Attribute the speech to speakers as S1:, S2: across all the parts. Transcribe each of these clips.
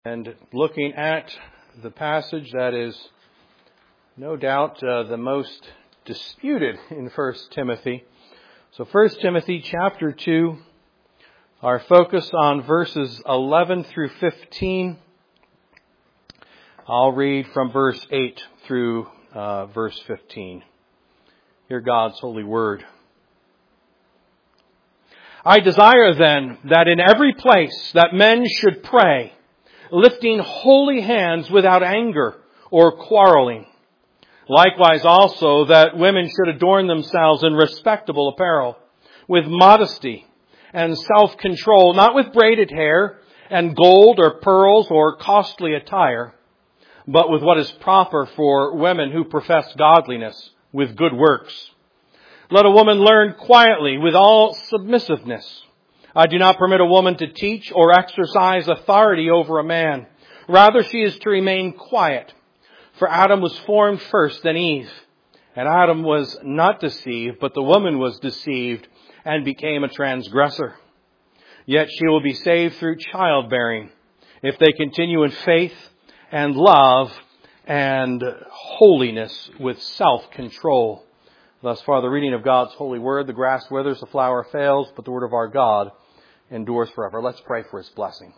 S1: And looking at the passage that is no doubt the most disputed in 1 Timothy. So 1 Timothy chapter 2, our focus on verses 11 through 15. I'll read from verse 8 through verse 15. Hear God's holy word. I desire then that in every place that men should pray, lifting holy hands without anger or quarreling. Likewise also that women should adorn themselves in respectable apparel, with modesty and self-control, not with braided hair and gold or pearls or costly attire, but with what is proper for women who profess godliness with good works. Let a woman learn quietly with all submissiveness. I do not permit a woman to teach or exercise authority over a man. Rather, she is to remain quiet. For Adam was formed first, then Eve. And Adam was not deceived, but the woman was deceived and became a transgressor. Yet she will be saved through childbearing, if they continue in faith and love and holiness with self-control. Thus far, the reading of God's holy word. The grass withers, the flower fails, but the word of our God endures forever. Let's pray for His blessing.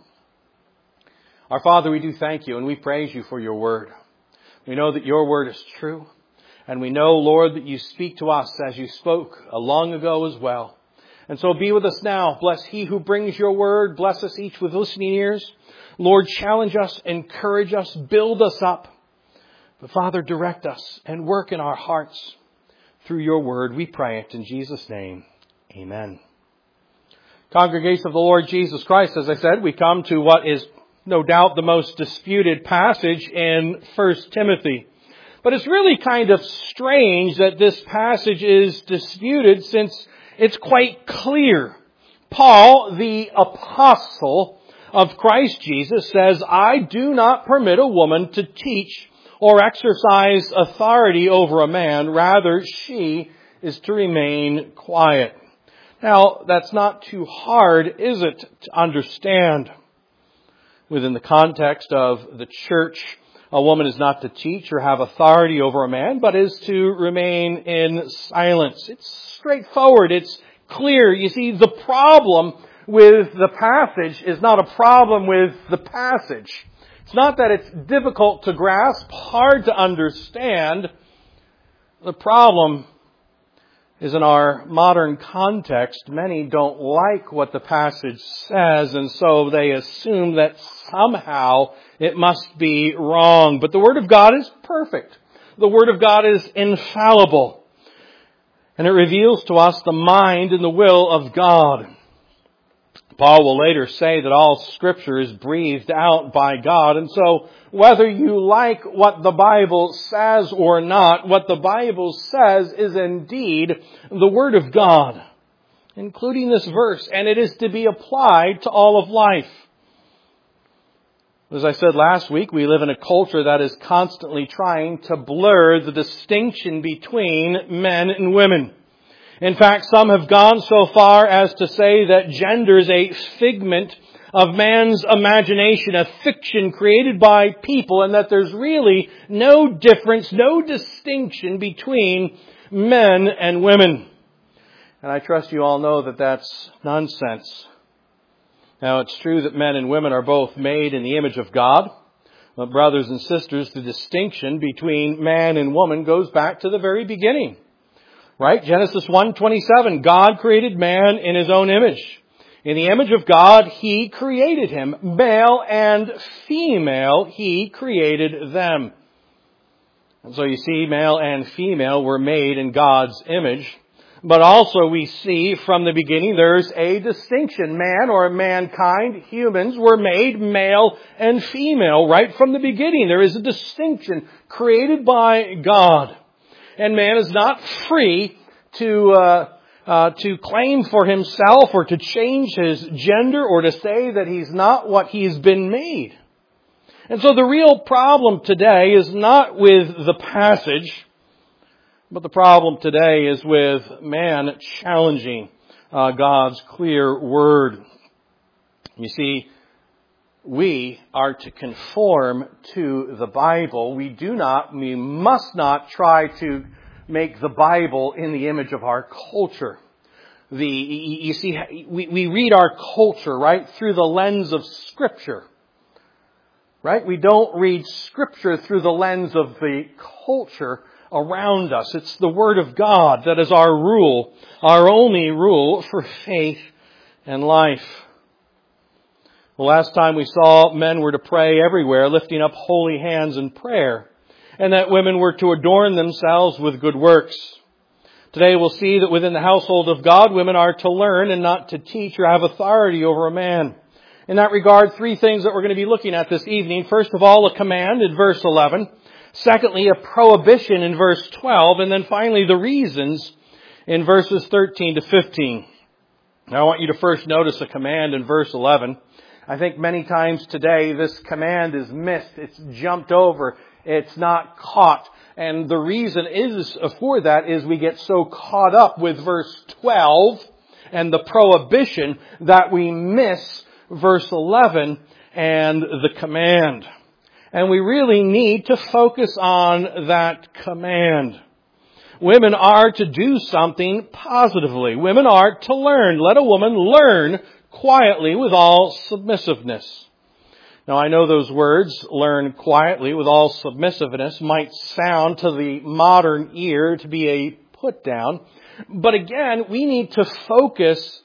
S1: Our Father, we do thank You and we praise You for Your word. We know that Your word is true. And we know, Lord, that You speak to us as You spoke long ago as well. And so be with us now. Bless he who brings Your word. Bless us each with listening ears. Lord, challenge us, encourage us, build us up. But Father, direct us and work in our hearts through Your word. We pray it in Jesus' name. Amen. Congregation of the Lord Jesus Christ, as I said, we come to what is no doubt the most disputed passage in 1 Timothy. But it's really kind of strange that this passage is disputed since it's quite clear. Paul, the apostle of Christ Jesus, says, I do not permit a woman to teach or exercise authority over a man. Rather, she is to remain quiet. Now, that's not too hard, is it, to understand? Within the context of the church, a woman is not to teach or have authority over a man, but is to remain in silence. It's straightforward. It's clear. You see, the problem with the passage is not a problem with the passage. It's not that it's difficult to grasp, hard to understand. The problem is in our modern context, many don't like what the passage says, and so they assume that somehow it must be wrong. But the Word of God is perfect. The Word of God is infallible. And it reveals to us the mind and the will of God. Paul will later say that all Scripture is breathed out by God. And so whether you like what the Bible says or not, what the Bible says is indeed the Word of God, including this verse. And it is to be applied to all of life. As I said last week, we live in a culture that is constantly trying to blur the distinction between men and women. In fact, some have gone so far as to say that gender is a figment of man's imagination, a fiction created by people, and that there's really no difference, no distinction between men and women. And I trust you all know that that's nonsense. Now, it's true that men and women are both made in the image of God. But brothers and sisters, the distinction between man and woman goes back to the very beginning. Right? Genesis 1:27, God created man in His own image. In the image of God, He created him. Male and female, He created them. And so you see, male and female were made in God's image. But also we see from the beginning there's a distinction. Man or mankind, humans, were made male and female. Right from the beginning there is a distinction created by God. And man is not free to claim for himself or to change his gender or to say that he's not what he's been made. And so the real problem today is not with the passage, but the problem today is with man challenging God's clear word. You see, we are to conform to the Bible. We must not try to make the Bible in the image of our culture. You see, we read our culture, right, through the lens of Scripture. Right? We don't read Scripture through the lens of the culture around us. It's the Word of God that is our rule, our only rule for faith and life. The last time we saw men were to pray everywhere, lifting up holy hands in prayer, and that women were to adorn themselves with good works. Today we'll see that within the household of God, women are to learn and not to teach or have authority over a man. In that regard, three things that we're going to be looking at this evening. First of all, a command in verse 11. Secondly, a prohibition in verse 12. And then finally, the reasons in verses 13 to 15. Now, I want you to first notice a command in verse 11. I think many times today this command is missed. It's jumped over. It's not caught. And the reason for that is we get so caught up with verse 12 and the prohibition that we miss verse 11 and the command. And we really need to focus on that command. Women are to do something positively. Women are to learn. Let a woman learn quietly with all submissiveness. Now I know those words, learn quietly with all submissiveness, might sound to the modern ear to be a put down. But again, we need to focus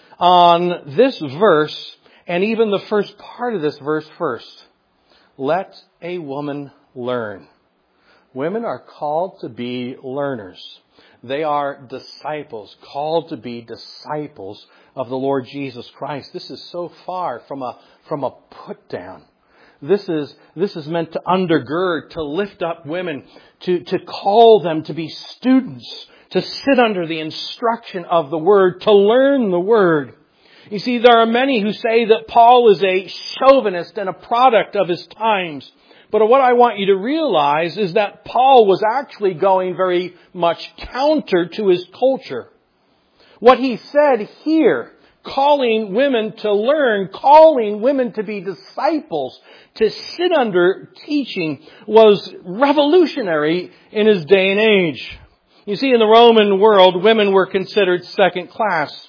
S1: on this verse and even the first part of this verse first. Let a woman learn. Women are called to be learners. They are disciples, called to be disciples of the Lord Jesus Christ. This is so far from a put down. This is meant to undergird, to lift up women, to call them to be students, to sit under the instruction of the Word, to learn the Word. You see, there are many who say that Paul is a chauvinist and a product of his times. But what I want you to realize is that Paul was actually going very much counter to his culture. What he said here, calling women to learn, calling women to be disciples, to sit under teaching, was revolutionary in his day and age. You see, in the Roman world, women were considered second class.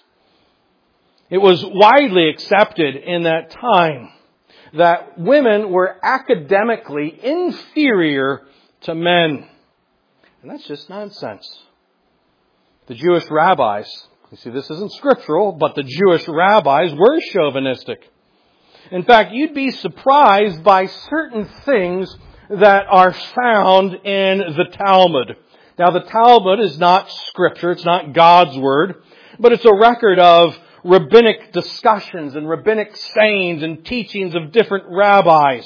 S1: It was widely accepted in that time that women were academically inferior to men. And that's just nonsense. The Jewish rabbis, you see, this isn't scriptural, but the Jewish rabbis were chauvinistic. In fact, you'd be surprised by certain things that are found in the Talmud. Now, the Talmud is not scripture, it's not God's word, but it's a record of rabbinic discussions and rabbinic sayings and teachings of different rabbis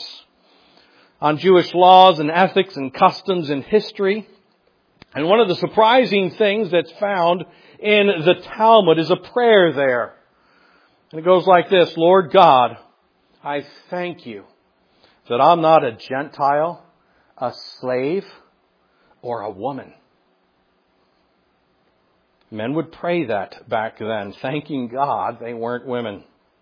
S1: on Jewish laws and ethics and customs and history. And one of the surprising things that's found in the Talmud is a prayer there. And it goes like this: Lord God, I thank you that I'm not a Gentile, a slave, or a woman. Men would pray that back then, thanking God they weren't women.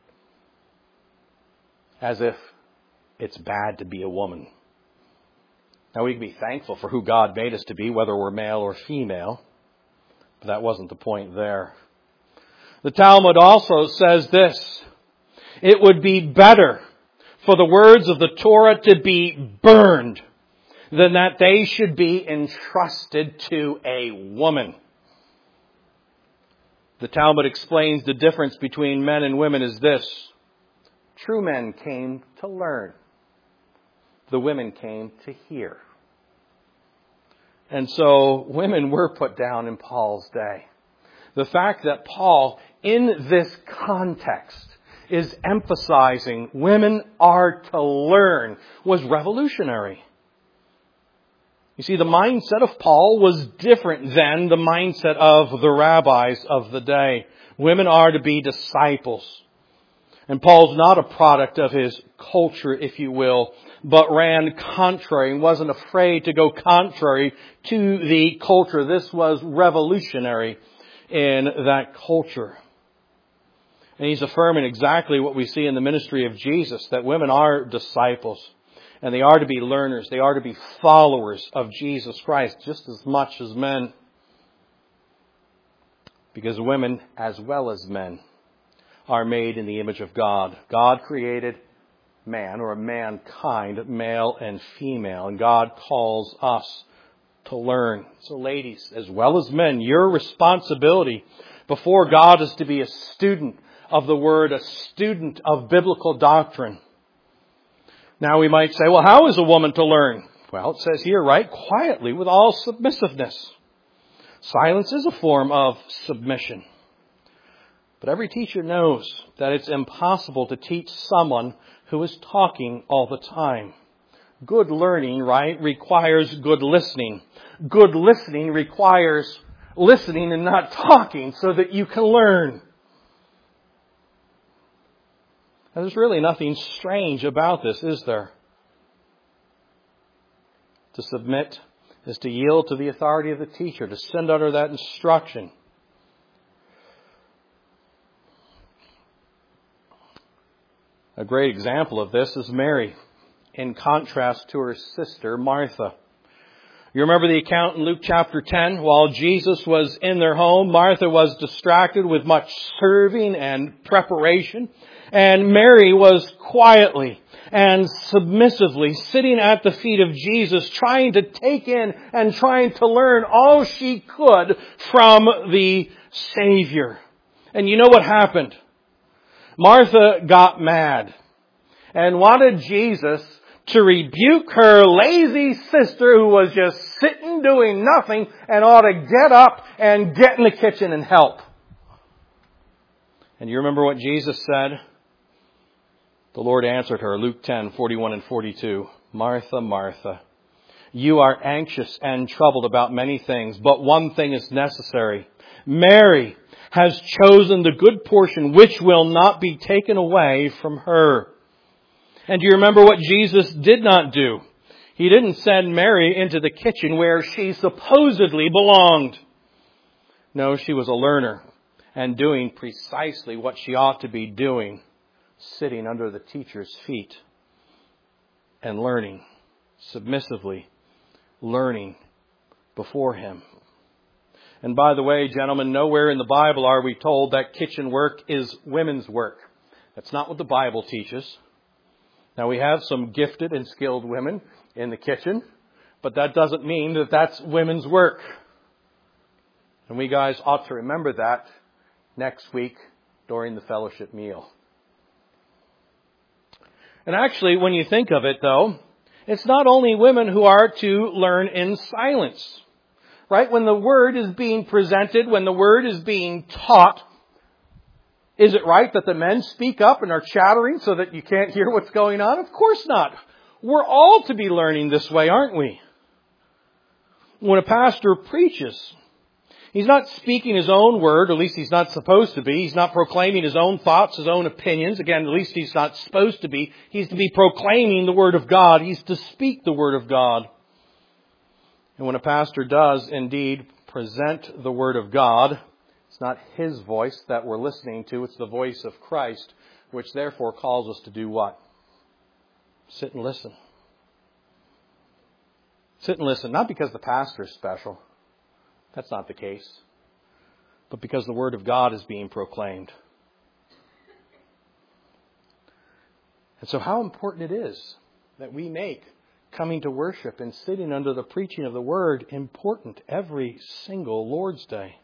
S1: As if it's bad to be a woman. Now we can be thankful for who God made us to be, whether we're male or female. But that wasn't the point there. The Talmud also says this: it would be better for the words of the Torah to be burned than that they should be entrusted to a woman. The Talmud explains the difference between men and women is this: true men came to learn. The women came to hear. And so women were put down in Paul's day. The fact that Paul, in this context, is emphasizing women are to learn was revolutionary. You see, the mindset of Paul was different than the mindset of the rabbis of the day. Women are to be disciples. And Paul's not a product of his culture, if you will, but ran contrary and wasn't afraid to go contrary to the culture. This was revolutionary in that culture. And he's affirming exactly what we see in the ministry of Jesus, that women are disciples. And they are to be learners. They are to be followers of Jesus Christ just as much as men. Because women, as well as men, are made in the image of God. God created man, or mankind, male and female. And God calls us to learn. So ladies, as well as men, your responsibility before God is to be a student of the Word, a student of biblical doctrine. Now we might say, well, how is a woman to learn? Well, it says here, right? Quietly, with all submissiveness. Silence is a form of submission. But every teacher knows that it's impossible to teach someone who is talking all the time. Good learning, right, requires good listening. Good listening requires listening and not talking so that you can learn. Now, there's really nothing strange about this, is there? To submit is to yield to the authority of the teacher, to send under that instruction. A great example of this is Mary, in contrast to her sister Martha. You remember the account in Luke chapter 10? While Jesus was in their home, Martha was distracted with much serving and preparation. And Mary was quietly and submissively sitting at the feet of Jesus, trying to take in and trying to learn all she could from the Savior. And you know what happened? Martha got mad and wanted Jesus to rebuke her lazy sister who was just sitting doing nothing and ought to get up and get in the kitchen and help. And you remember what Jesus said? The Lord answered her, Luke 10:41 and 42. Martha, Martha, you are anxious and troubled about many things, but one thing is necessary. Mary has chosen the good portion which will not be taken away from her. And do you remember what Jesus did not do? He didn't send Mary into the kitchen where she supposedly belonged. No, she was a learner and doing precisely what she ought to be doing, sitting under the teacher's feet and learning, submissively learning before him. And by the way, gentlemen, nowhere in the Bible are we told that kitchen work is women's work. That's not what the Bible teaches. Now, we have some gifted and skilled women in the kitchen, but that doesn't mean that that's women's work. And we guys ought to remember that next week during the fellowship meal. And actually, when you think of it, though, it's not only women who are to learn in silence. Right? When the Word is being presented, when the Word is being taught, is it right that the men speak up and are chattering so that you can't hear what's going on? Of course not. We're all to be learning this way, aren't we? When a pastor preaches, he's not speaking his own word, or at least he's not supposed to be. He's not proclaiming his own thoughts, his own opinions. Again, at least he's not supposed to be. He's to be proclaiming the Word of God. He's to speak the Word of God. And when a pastor does indeed present the Word of God, it's not his voice that we're listening to, it's the voice of Christ, which therefore calls us to do what? Sit and listen. Sit and listen, not because the pastor is special. That's not the case. But because the Word of God is being proclaimed. And so how important it is that we make coming to worship and sitting under the preaching of the Word important every single Lord's Day.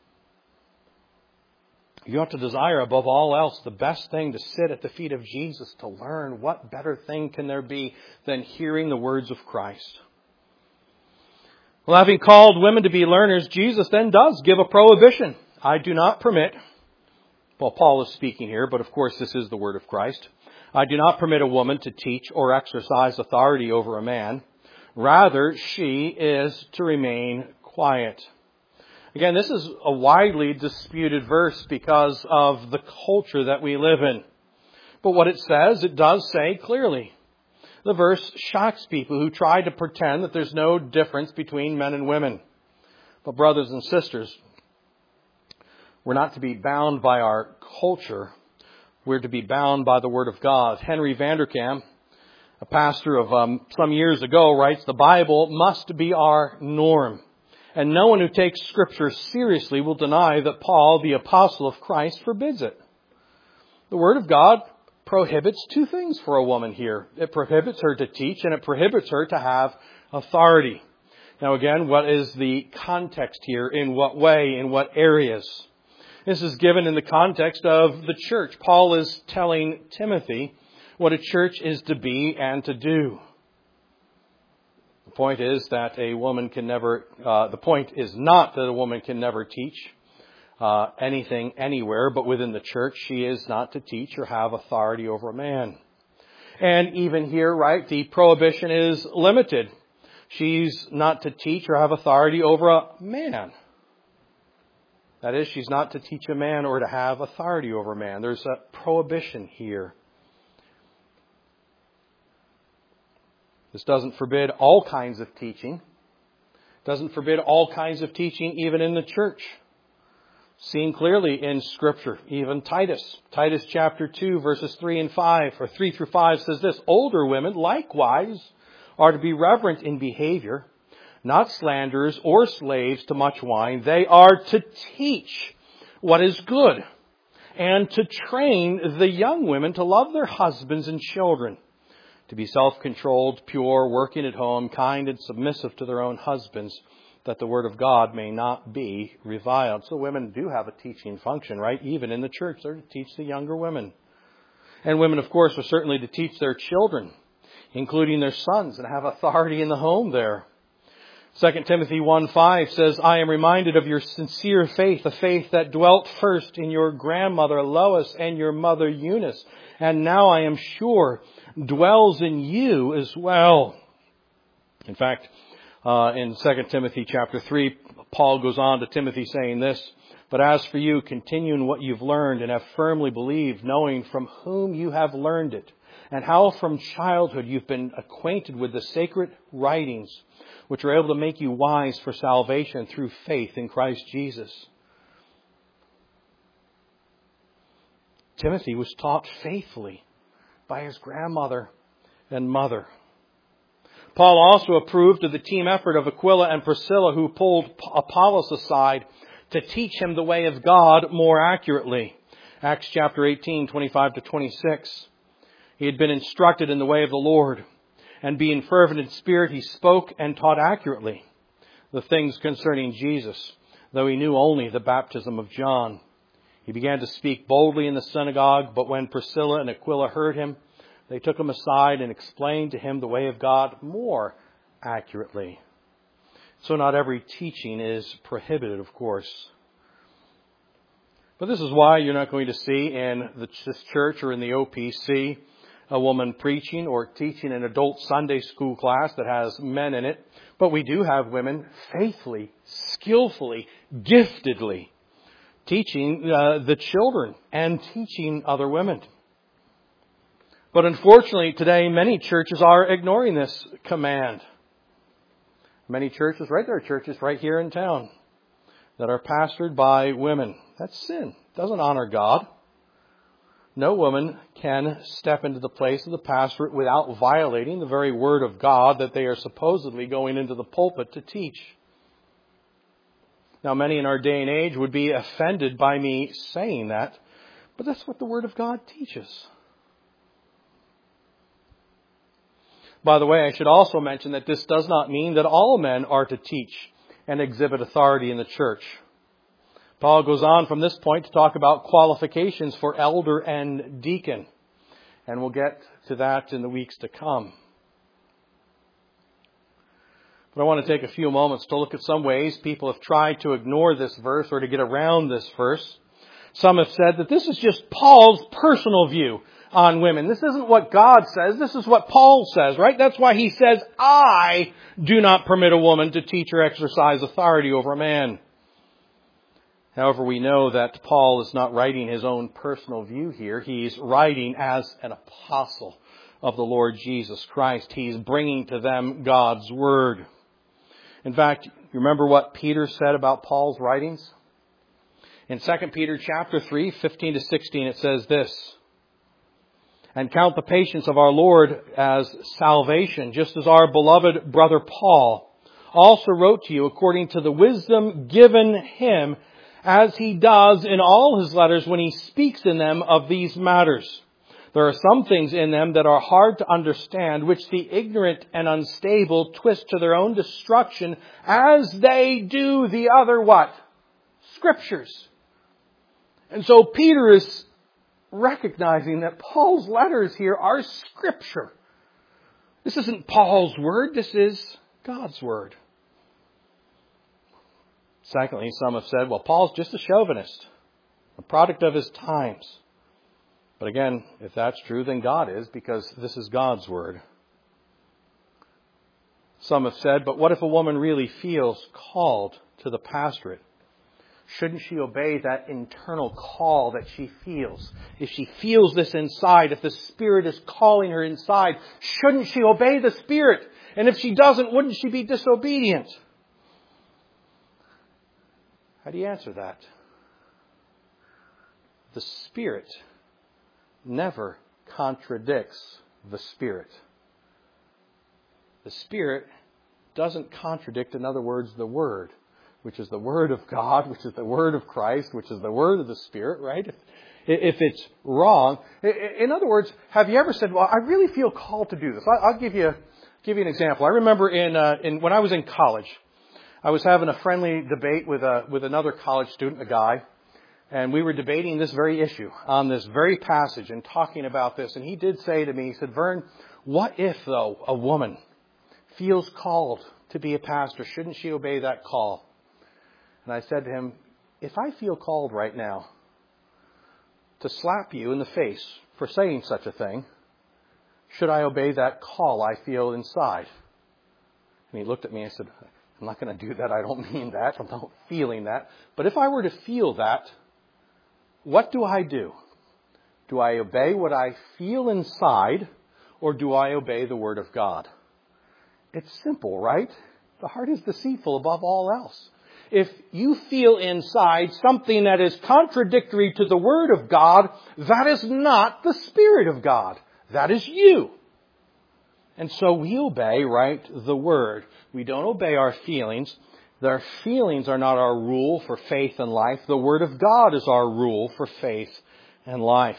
S1: You ought to desire above all else the best thing to sit at the feet of Jesus to learn. What better thing can there be than hearing the words of Christ? Well, having called women to be learners, Jesus then does give a prohibition. I do not permit, well, Paul is speaking here, but of course this is the word of Christ. I do not permit a woman to teach or exercise authority over a man. Rather, she is to remain quiet. Again, this is a widely disputed verse because of the culture that we live in. But what it says, it does say clearly. The verse shocks people who try to pretend that there's no difference between men and women. But brothers and sisters, we're not to be bound by our culture, We're to be bound by the Word of God. Henry Vanderkam, a pastor of some years ago, writes, "The Bible must be our norm. And no one who takes Scripture seriously will deny that Paul, the apostle of Christ, forbids it." The Word of God prohibits two things for a woman here. It prohibits her to teach, and it prohibits her to have authority. Now again, what is the context here? In what way? In what areas? This is given in the context of the church. Paul is telling Timothy what a church is to be and to do. The point is that a woman can never, the point is not that a woman can never teach anything anywhere, but within the church she is not to teach or have authority over a man. And even here, right, the prohibition is limited. She's not to teach or have authority over a man. That is, she's not to teach a man or to have authority over a man. There's a prohibition here. This doesn't forbid all kinds of teaching. It doesn't forbid all kinds of teaching even in the church. Seen clearly in Scripture, even Titus. Titus chapter 2 verses 3 and 5, or 3 through 5 says this: "Older women likewise are to be reverent in behavior, not slanderers or slaves to much wine. They are to teach what is good, and to train the young women to love their husbands and children, to be self-controlled, pure, working at home, kind and submissive to their own husbands, that the word of God may not be reviled." So women do have a teaching function, right? Even in the church, they're to teach the younger women. And women, of course, are certainly to teach their children, including their sons, and have authority in the home there. 2 Timothy 1:5 says, "I am reminded of your sincere faith, a faith that dwelt first in your grandmother Lois and your mother Eunice, and now I am sure dwells in you as well." In fact, in 2 Timothy chapter 3, Paul goes on to Timothy saying this: "But as for you, continue in what you've learned and have firmly believed, knowing from whom you have learned it, and how from childhood you've been acquainted with the sacred writings, which are able to make you wise for salvation through faith in Christ Jesus." Timothy was taught faithfully by his grandmother and mother. Paul also approved of the team effort of Aquila and Priscilla, who pulled Apollos aside to teach him the way of God more accurately. Acts chapter 18, 25 to 26. He had been instructed in the way of the Lord, and being fervent in spirit, he spoke and taught accurately the things concerning Jesus, though he knew only the baptism of John. He began to speak boldly in the synagogue, but when Priscilla and Aquila heard him, they took him aside and explained to him the way of God more accurately. So not every teaching is prohibited, of course. But this is why you're not going to see in this church or in the OPC a woman preaching or teaching an adult Sunday school class that has men in it. But we do have women faithfully, skillfully, giftedly teaching the children and teaching other women. But unfortunately, today, many churches are ignoring this command. Many churches, right there are churches right here in town that are pastored by women. That's sin. It doesn't honor God. No woman can step into the place of the pastorate without violating the very word of God that they are supposedly going into the pulpit to teach. Now, many in our day and age would be offended by me saying that, but that's what the word of God teaches. By the way, I should also mention that this does not mean that all men are to teach and exhibit authority in the church. Paul goes on from this point to talk about qualifications for elder and deacon. And we'll get to that in the weeks to come. But I want to take a few moments to look at some ways people have tried to ignore this verse or to get around this verse. Some have said that this is just Paul's personal view on women. This isn't what God says. This is what Paul says, right? That's why he says, "I do not permit a woman to teach or exercise authority over a man." However, we know that Paul is not writing his own personal view here. He's writing as an apostle of the Lord Jesus Christ. He's bringing to them God's word. In fact, you remember what Peter said about Paul's writings? In 2 Peter chapter 3, 15 to 16, it says this: and count the patience of our Lord as salvation, just as our beloved brother Paul also wrote to you according to the wisdom given him, as he does in all his letters when he speaks in them of these matters. There are some things in them that are hard to understand, which the ignorant and unstable twist to their own destruction, as they do the other what? Scriptures. And so Peter is recognizing that Paul's letters here are Scripture. This isn't Paul's word, this is God's word. Secondly, some have said, well, Paul's just a chauvinist, a product of his times. But again, if that's true, then God is, because this is God's word. Some have said, but what if a woman really feels called to the pastorate? Shouldn't she obey that internal call that she feels? If she feels this inside, if the Spirit is calling her inside, shouldn't she obey the Spirit? And if she doesn't, wouldn't she be disobedient? How do you answer that? The Spirit never contradicts the Spirit. The Spirit doesn't contradict, in other words, the Word, which is the Word of God, which is the Word of Christ, which is the Word of the Spirit, right? If it's wrong. In other words, have you ever said, well, I really feel called to do this? I'll give you an example. I remember when I was in college, I was having a friendly debate with another college student, a guy, and we were debating this very issue on this very passage and talking about this. And he did say to me, he said, Vern, what if, though, a woman feels called to be a pastor? Shouldn't she obey that call? And I said to him, if I feel called right now to slap you in the face for saying such a thing, should I obey that call I feel inside? And he looked at me and said, I'm not going to do that. I don't mean that. I'm not feeling that. But if I were to feel that, what do I do? Do I obey what I feel inside, or do I obey the Word of God? It's simple, right? The heart is deceitful above all else. If you feel inside something that is contradictory to the Word of God, that is not the Spirit of God. That is you. And so we obey, right, the Word. We don't obey our feelings. Our feelings are not our rule for faith and life. The Word of God is our rule for faith and life.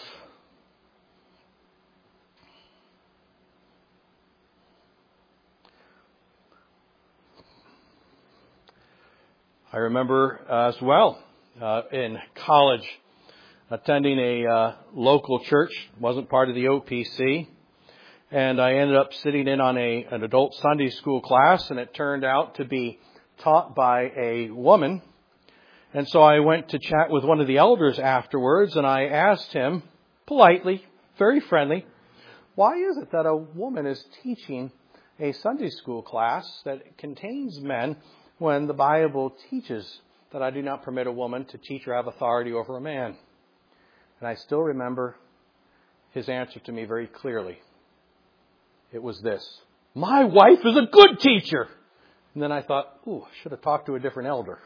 S1: I remember as well in college attending a local church. Wasn't part of the OPC. And I ended up sitting in on an adult Sunday school class, and it turned out to be taught by a woman. And so I went to chat with one of the elders afterwards, and I asked him politely, very friendly, why is it that a woman is teaching a Sunday school class that contains men when the Bible teaches that I do not permit a woman to teach or have authority over a man? And I still remember his answer to me very clearly. It was this: my wife is a good teacher. And then I thought, I should have talked to a different elder.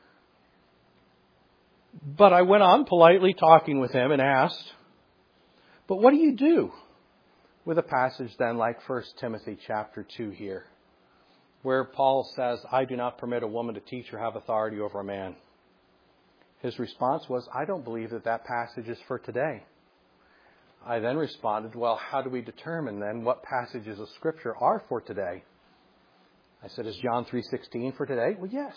S1: But I went on politely talking with him and asked, but what do you do with a passage then like 1 Timothy chapter 2 here, where Paul says, I do not permit a woman to teach or have authority over a man? His response was, I don't believe that passage is for today. I then responded, well, how do we determine then what passages of Scripture are for today? I said, is John 3:16 for today? Well, yes.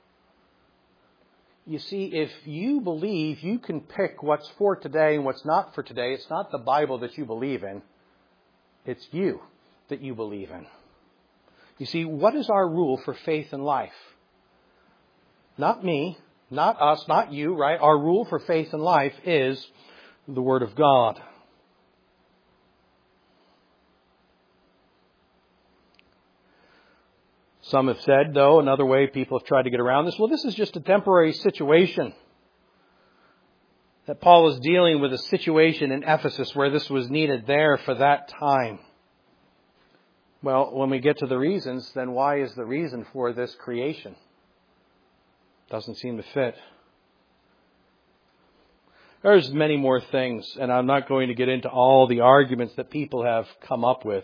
S1: You see, if you believe you can pick what's for today and what's not for today, it's not the Bible that you believe in. It's you that you believe in. You see, what is our rule for faith and life? Not me, not us, not you, right? Our rule for faith and life is the Word of God. Some have said, though, another way people have tried to get around this, well, this is just a temporary situation. That Paul is dealing with a situation in Ephesus where this was needed there for that time. Well, when we get to the reasons, then why is the reason for this creation? Doesn't seem to fit. There's many more things, and I'm not going to get into all the arguments that people have come up with.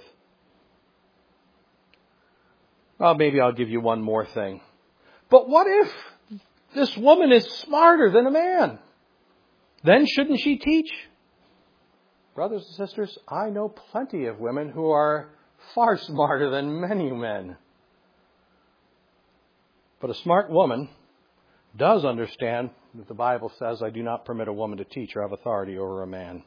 S1: Well, maybe I'll give you one more thing. But what if this woman is smarter than a man? Then shouldn't she teach? Brothers and sisters, I know plenty of women who are far smarter than many men. But a smart woman does understand that the Bible says, I do not permit a woman to teach or have authority over a man.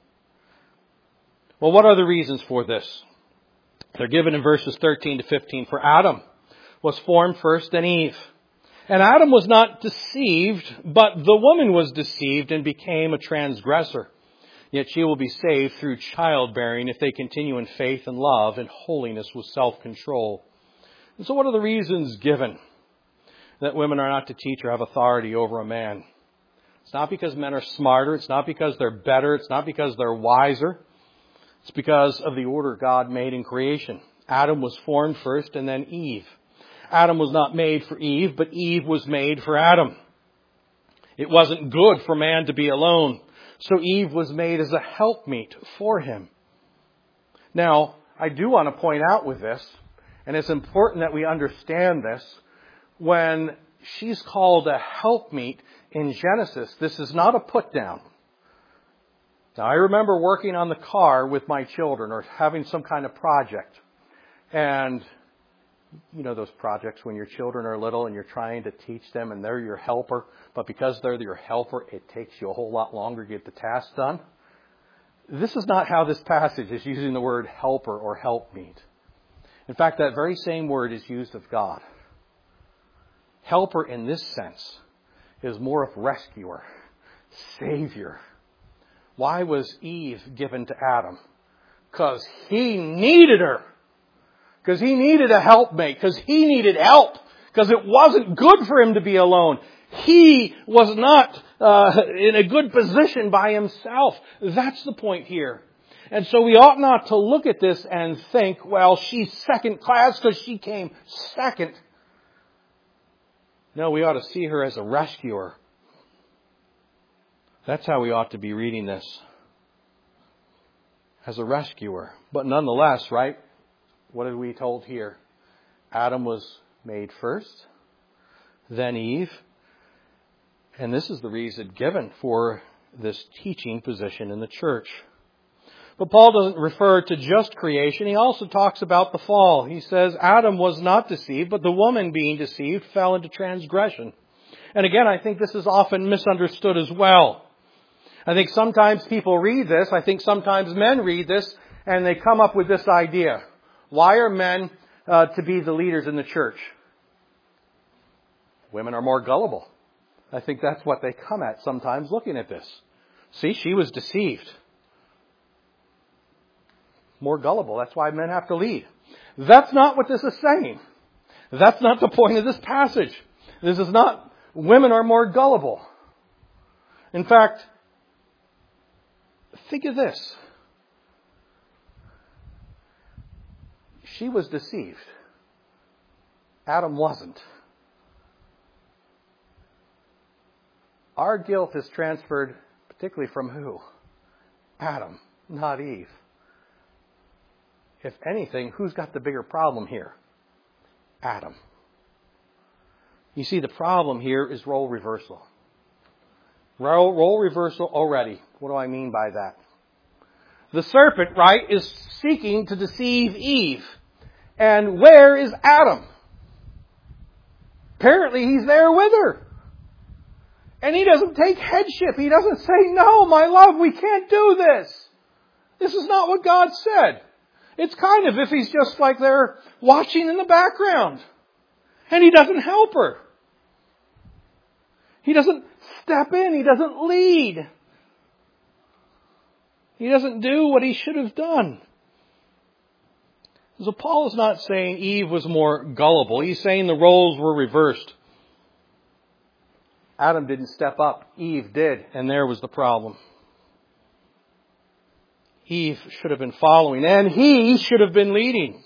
S1: Well, what are the reasons for this? They're given in verses 13 to 15. For Adam was formed first, then Eve. And Adam was not deceived, but the woman was deceived and became a transgressor. Yet she will be saved through childbearing if they continue in faith and love and holiness with self-control. And so what are the reasons given that women are not to teach or have authority over a man? It's not because men are smarter. It's not because they're better. It's not because they're wiser. It's because of the order God made in creation. Adam was formed first and then Eve. Adam was not made for Eve, but Eve was made for Adam. It wasn't good for man to be alone, so Eve was made as a helpmeet for him. Now, I do want to point out with this, and it's important that we understand this, when she's called a helpmeet in Genesis, this is not a put down. Now, I remember working on the car with my children or having some kind of project. And you know those projects when your children are little and you're trying to teach them and they're your helper, but because they're your helper, it takes you a whole lot longer to get the task done. This is not how this passage is using the word helper or helpmeet. In fact, that very same word is used of God. Helper in this sense is more of rescuer, savior. Why was Eve given to Adam? Because he needed her. Because he needed a helpmate. Because he needed help. Because it wasn't good for him to be alone. He was not in a good position by himself. That's the point here. And so we ought not to look at this and think, well, she's second class because she came second. No, we ought to see her as a rescuer. That's how we ought to be reading this. As a rescuer. But nonetheless, right? What are we told here? Adam was made first, then Eve. And this is the reason given for this teaching position in the church. But Paul doesn't refer to just creation. He also talks about the fall. He says Adam was not deceived, but the woman being deceived fell into transgression. And again, I think this is often misunderstood as well. I think sometimes people read this. I think sometimes men read this and they come up with this idea. Why are men to be the leaders in the church? Women are more gullible. I think that's what they come at sometimes looking at this. See, she was deceived. More gullible. That's why men have to lead. That's not what this is saying. That's not the point of this passage. This is not women are more gullible. In fact, think of this. She was deceived. Adam wasn't. Our guilt is transferred particularly from who? Adam, not Eve. If anything, who's got the bigger problem here? Adam. You see, the problem here is role reversal. Role reversal already. What do I mean by that? The serpent, right, is seeking to deceive Eve. And where is Adam? Apparently he's there with her. And he doesn't take headship. He doesn't say, no, my love, we can't do this. This is not what God said. It's kind of if he's just like there watching in the background. And he doesn't help her. He doesn't step in. He doesn't lead. He doesn't do what he should have done. So Paul is not saying Eve was more gullible. He's saying the roles were reversed. Adam didn't step up. Eve did. And there was the problem. Eve should have been following. And he should have been leading.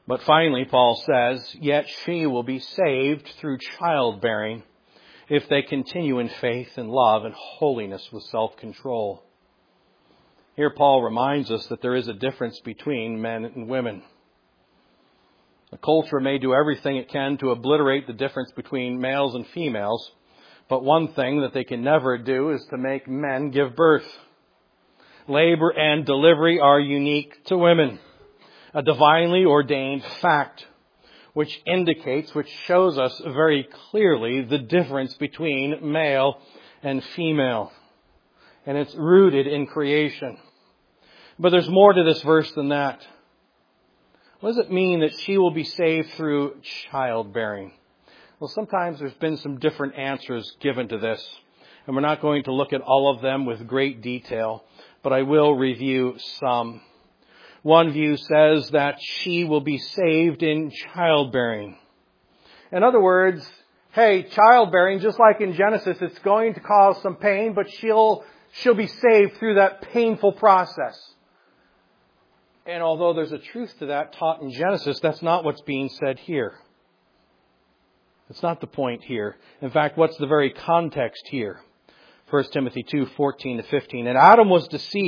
S1: But finally, Paul says, yet she will be saved through childbearing if they continue in faith and love and holiness with self-control. Here Paul reminds us that there is a difference between men and women. The culture may do everything it can to obliterate the difference between males and females, but one thing that they can never do is to make men give birth. Labor and delivery are unique to women, a divinely ordained fact, which shows us very clearly the difference between male and female. And it's rooted in creation. But there's more to this verse than that. What does it mean that she will be saved through childbearing? Well, sometimes there's been some different answers given to this. And we're not going to look at all of them with great detail, but I will review some. One view says that she will be saved in childbearing. In other words, hey, childbearing, just like in Genesis, it's going to cause some pain, but she'll be saved through that painful process. And although there's a truth to that taught in Genesis, that's not what's being said here. It's not the point here. In fact, what's the very context here? 1 Timothy 2:14-15. And Adam was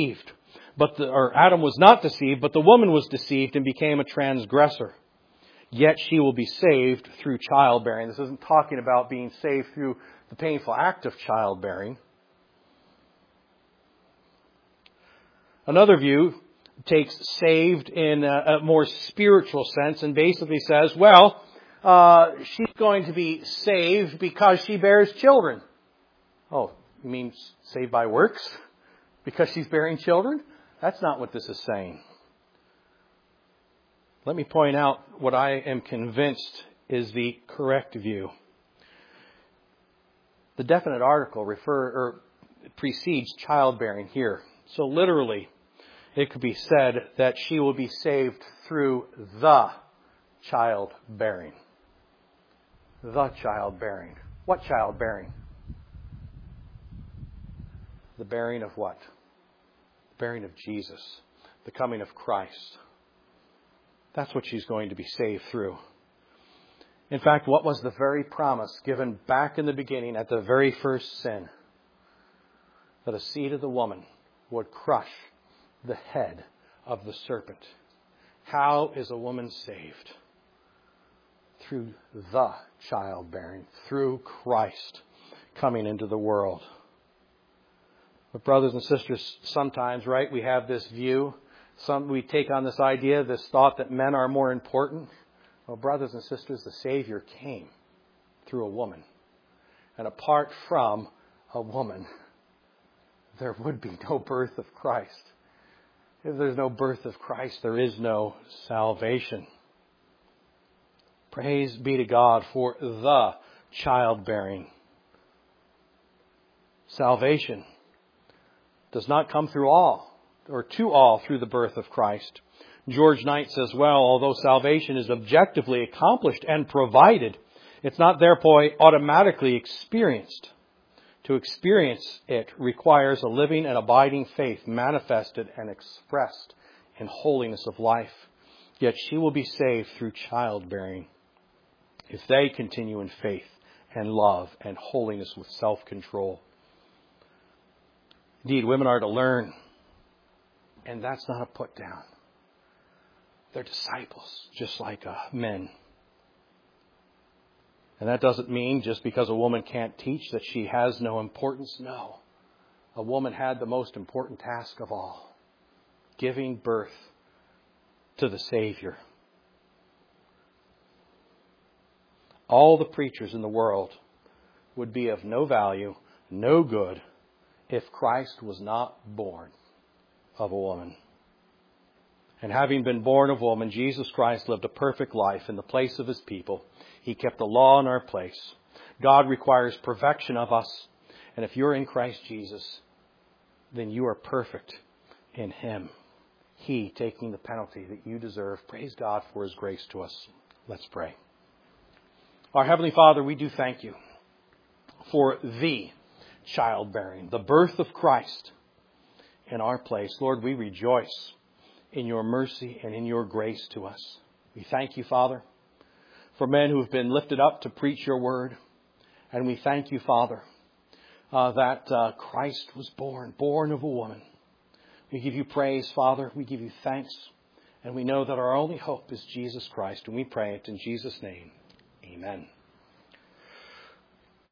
S1: not deceived, but the woman was deceived and became a transgressor. Yet she will be saved through childbearing. This isn't talking about being saved through the painful act of childbearing. Another view takes saved in a more spiritual sense and basically says, well, she's going to be saved because she bears children. Oh, you mean saved by works? Because she's bearing children? That's not what this is saying. Let me point out what I am convinced is the correct view. The definite article precedes childbearing here. So literally, it could be said that she will be saved through the childbearing. The childbearing. What childbearing? The bearing of what? The bearing of Jesus. The coming of Christ. That's what she's going to be saved through. In fact, what was the very promise given back in the beginning at the very first sin? That a seed of the woman would crush the head of the serpent. How is a woman saved? Through the childbearing, through Christ coming into the world. But brothers and sisters, sometimes, right, we have this view. We take on this idea, this thought that men are more important. Well, brothers and sisters, the Savior came through a woman. And apart from a woman, there would be no birth of Christ. If there's no birth of Christ, there is no salvation. Praise be to God for the childbearing. Salvation does not come through all, or to all through the birth of Christ. George Knight says, well, although salvation is objectively accomplished and provided, it's not therefore automatically experienced. To experience it requires a living and abiding faith manifested and expressed in holiness of life. Yet she will be saved through childbearing if they continue in faith and love and holiness with self-control. Indeed, women are to learn, and that's not a put down. They're disciples, just like men. And that doesn't mean just because a woman can't teach that she has no importance. No. A woman had the most important task of all, giving birth to the Savior. All the preachers in the world would be of no value, no good, if Christ was not born of a woman. And having been born of woman, Jesus Christ lived a perfect life in the place of His people. He kept the law in our place. God requires perfection of us. And if you're in Christ Jesus, then you are perfect in Him. He taking the penalty that you deserve. Praise God for His grace to us. Let's pray. Our Heavenly Father, we do thank You for the childbearing, the birth of Christ in our place. Lord, we rejoice in Your mercy and in Your grace to us. We thank you, Father, for men who have been lifted up to preach your word. And we thank you, Father, that Christ was born of a woman. We give you praise, Father. We give you thanks. And we know that our only hope is Jesus Christ. And we pray it in Jesus' name. Amen.